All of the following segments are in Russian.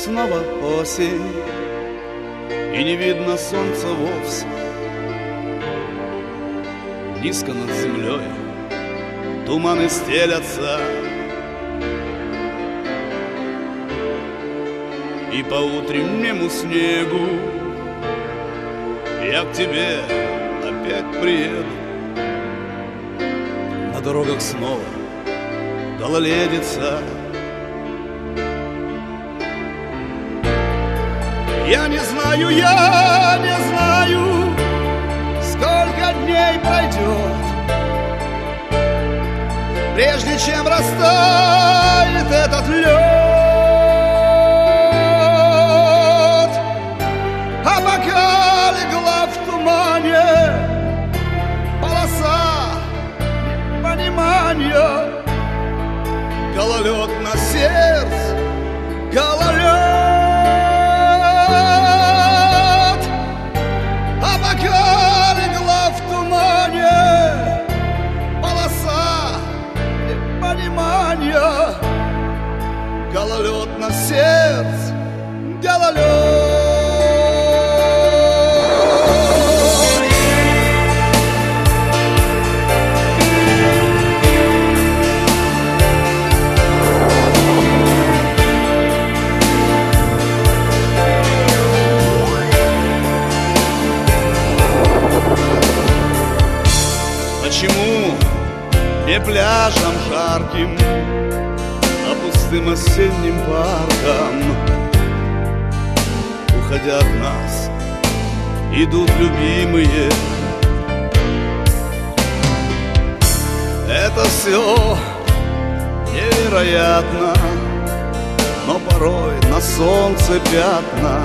снова осень, и не видно солнца вовсе. Низко над землей туманы стелятся, и по утреннему снегу я к тебе опять приеду. На дорогах снова гололедица. Я не знаю, сколько дней пройдет, прежде чем растает этот лед. А пока легла в тумане полоса непонимания, гололед на сердце, гололед. А пока легла в тумане полоса непонимания, гололед на сердце, гололед. Почему не пляжем жарким, а пустым осенним парком? Уходя от нас, идут любимые. Это все невероятно, но порой на солнце пятна,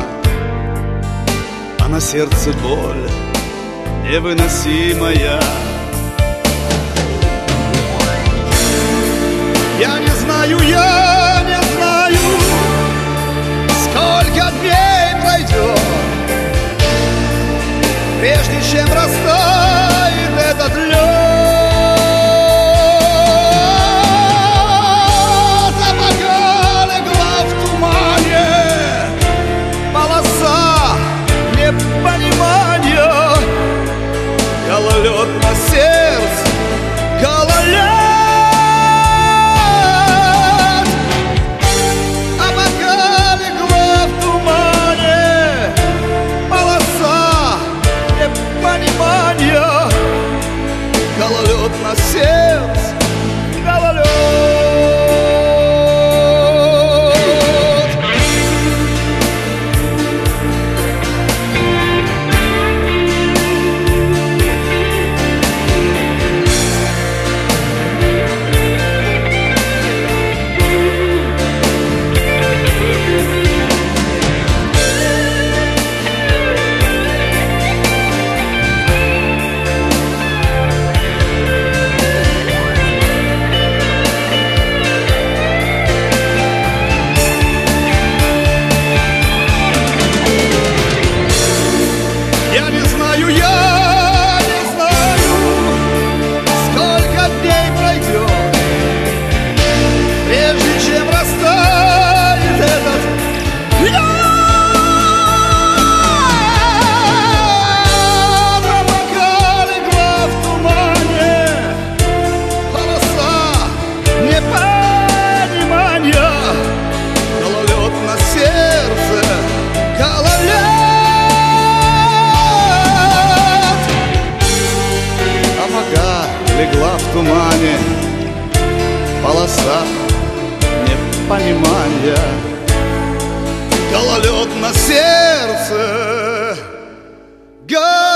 а на сердце боль невыносимая. Я не знаю, сколько дней пройдет, прежде чем растает этот лед. А пока легла в тумане полоса непонимания, гололед на сердце, гололед. Гололед на сердце, гололед. Легла в тумане полоса непонимания, гололед на сердце, гололед.